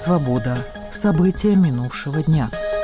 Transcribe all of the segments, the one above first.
«Свобода». События минувшего дня.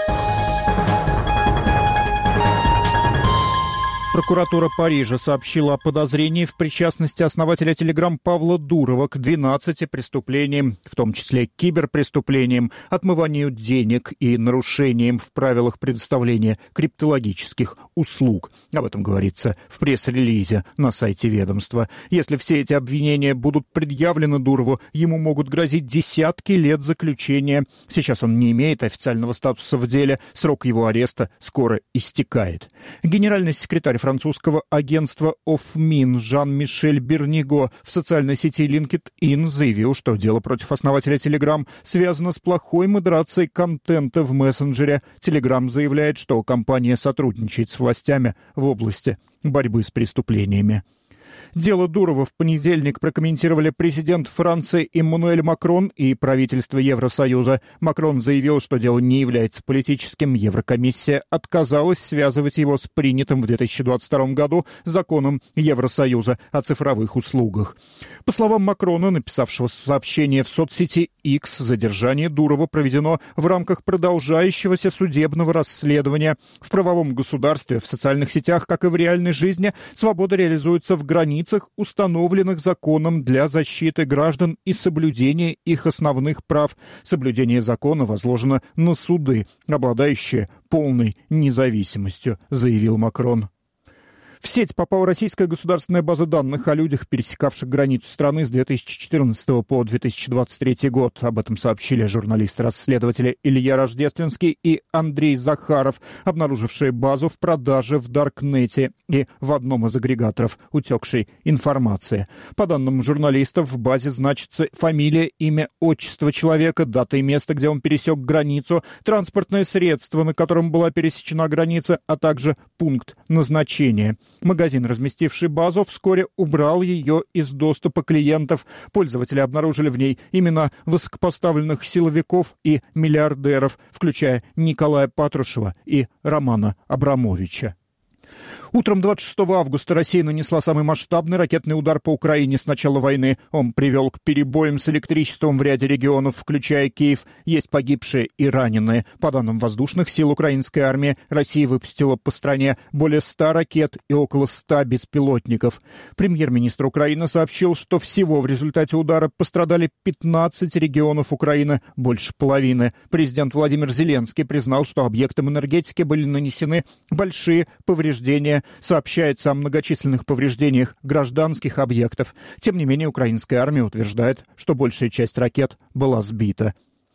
Прокуратура Парижа сообщила о подозрении в причастности основателя Telegram Павла Дурова к 12 преступлениям, в том числе киберпреступлениям, отмыванию денег и нарушениям в правилах предоставления криптологических услуг. Об этом говорится в пресс-релизе на сайте ведомства. Если все эти обвинения будут предъявлены Дурову, ему могут грозить десятки лет заключения. Сейчас он не имеет официального статуса в деле, срок его ареста скоро истекает. Генеральный секретарь французского агентства ОФМИН Жан-Мишель Берниго в социальной сети LinkedIn заявил, что дело против основателя Telegram связано с плохой модерацией контента в мессенджере. Telegram заявляет, что компания сотрудничает с властями в области борьбы с преступлениями. Дело Дурова в понедельник прокомментировали президент Франции Эммануэль Макрон и правительство Евросоюза. Макрон заявил, что дело не является политическим. Еврокомиссия отказалась связывать его с принятым в 2022 году законом Евросоюза о цифровых услугах. По словам Макрона, написавшего сообщение в соцсети X, задержание Дурова проведено в рамках продолжающегося судебного расследования. В правовом государстве, в социальных сетях, как и в реальной жизни, свобода реализуется в границах, установленных законом для защиты граждан и соблюдения их основных прав. Соблюдение закона возложено на суды, обладающие полной независимостью, заявил Макрон. В сеть попала российская государственная база данных о людях, пересекавших границу страны с 2014 по 2023 год. Об этом сообщили журналисты-расследователи Илья Рождественский и Андрей Захаров, обнаружившие базу в продаже в Даркнете и в одном из агрегаторов утекшей информации. По данным журналистов, в базе значится фамилия, имя, отчество человека, дата и место, где он пересек границу, транспортное средство, на котором была пересечена граница, а также пункт назначения. Магазин, разместивший базу, вскоре убрал ее из доступа клиентов. Пользователи обнаружили в ней имена высокопоставленных силовиков и миллиардеров, включая Николая Патрушева и Романа Абрамовича. Утром 26 августа Россия нанесла самый масштабный ракетный удар по Украине с начала войны. Он привел к перебоям с электричеством в ряде регионов, включая Киев. Есть погибшие и раненые. По данным воздушных сил украинской армии, Россия выпустила по стране более 100 ракет и около 100 беспилотников. Премьер-министр Украины сообщил, что всего в результате удара пострадали 15 регионов Украины, больше половины. Президент Владимир Зеленский признал, что объектам энергетики были нанесены большие повреждения. Сообщается о многочисленных повреждениях гражданских объектов. Тем не менее, украинская армия утверждает, что большая часть ракет была сбита.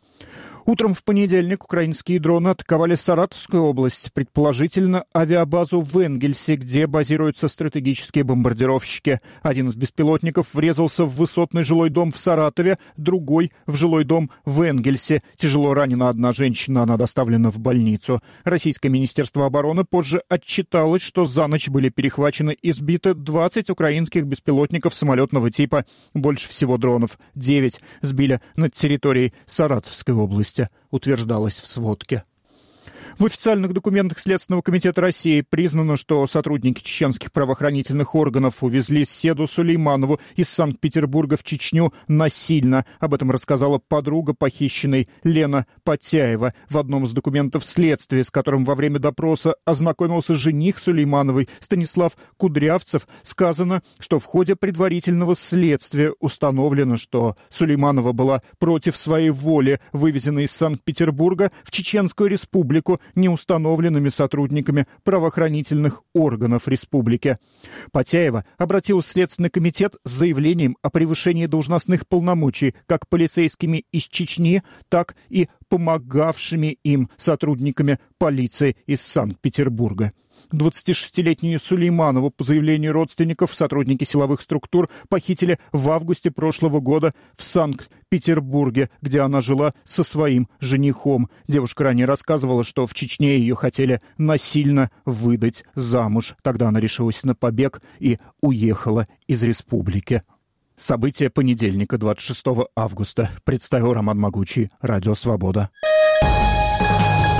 Утром в понедельник украинские дроны атаковали Саратовскую область, предположительно авиабазу в Энгельсе, где базируются стратегические бомбардировщики. Один из беспилотников врезался в высотный жилой дом в Саратове, другой — в жилой дом в Энгельсе. Тяжело ранена одна женщина, она доставлена в больницу. Российское министерство обороны позже отчиталось, что за ночь были перехвачены и сбиты 20 украинских беспилотников самолетного типа. Больше всего дронов, 9, сбили над территорией Саратовской области, утверждалось в сводке. В официальных документах Следственного комитета России признано, что сотрудники чеченских правоохранительных органов увезли Седу Сулейманову из Санкт-Петербурга в Чечню насильно. Об этом рассказала подруга похищенной Лена Потяева. В одном из документов следствия, с которым во время допроса ознакомился жених Сулеймановой Станислав Кудрявцев, сказано, что в ходе предварительного следствия установлено, что Сулейманова была против своей воли вывезена из Санкт-Петербурга в Чеченскую республику неустановленными сотрудниками правоохранительных органов республики. Потяева обратилась в Следственный комитет с заявлением о превышении должностных полномочий как полицейскими из Чечни, так и помогавшими им сотрудниками полиции из Санкт-Петербурга. 26-летнюю Сулейманову, по заявлению родственников, сотрудники силовых структур похитили в августе прошлого года в Санкт-Петербурге, где она жила со своим женихом. Девушка ранее рассказывала, что в Чечне ее хотели насильно выдать замуж. Тогда она решилась на побег и уехала из республики. События понедельника, 26 августа. Представил Роман Могучий, Радио Свобода.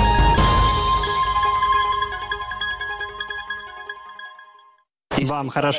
Вам хорошо